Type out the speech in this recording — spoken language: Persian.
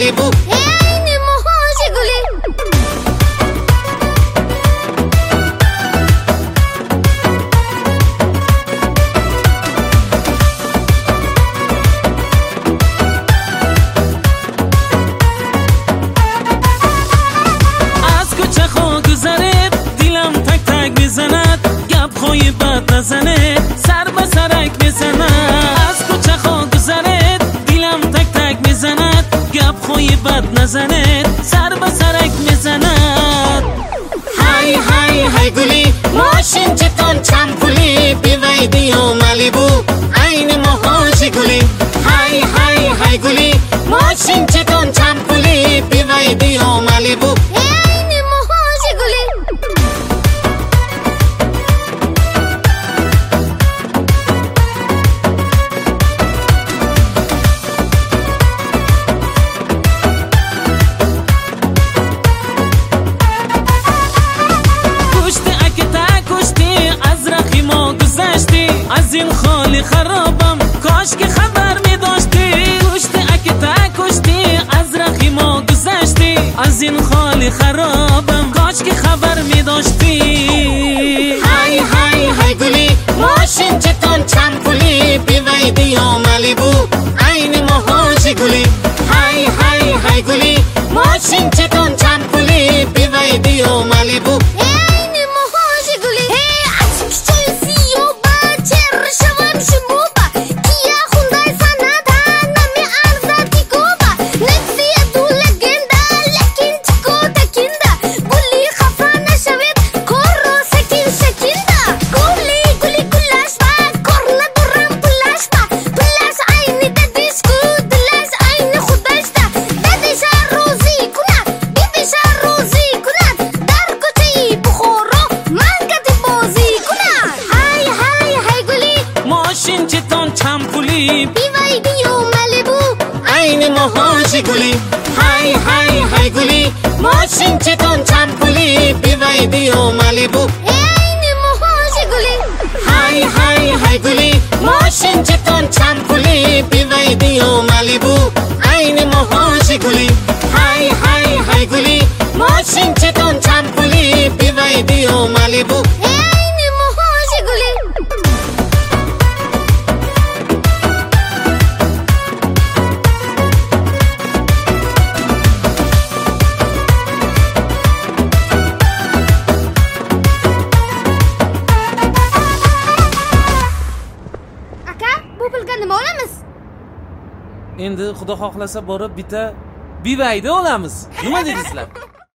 مالیبو عین موهاش گلی خوی بد نزنه سر به سرک بزند از کوچه ها گذرد دیلم تک تک میزند گپ خوی بد نزنه سر به سرک میزند های های های گلی ماشین چتون چمپولی بیویدی و مالیبو عین موهاش گلی های های های گلی ماشین چتون چمپولی بیویدی و مالیبو از این خالی خرابم کاش که خبر می داشتی گوشتی اگه تا کشتی از رخی ما گذشتی از این خالی خرابم کاش که خبر می داشتی های های های گلی ماشین چتون چمپولی بیویدی و مالیبو عین موهاش گلی های های های گلی ماشین چتون چمپولی بیویدی و مالیبو ماشین چتون چمپولی بیویدی و مالیبو عین موهاش گلی های های های گلی ماشین چتون چمپولی بیویدی و مالیبو عین موهاش گلی های های های گلی ماشین چتون چمپولی بیویدی و مالیبو عین موهاش گلی های های های گلی ماشین چتون چمپولی بیویدی و مالیبو endi xudo xohlasa borib bitta bivayda olamiz. Nima deysizlar?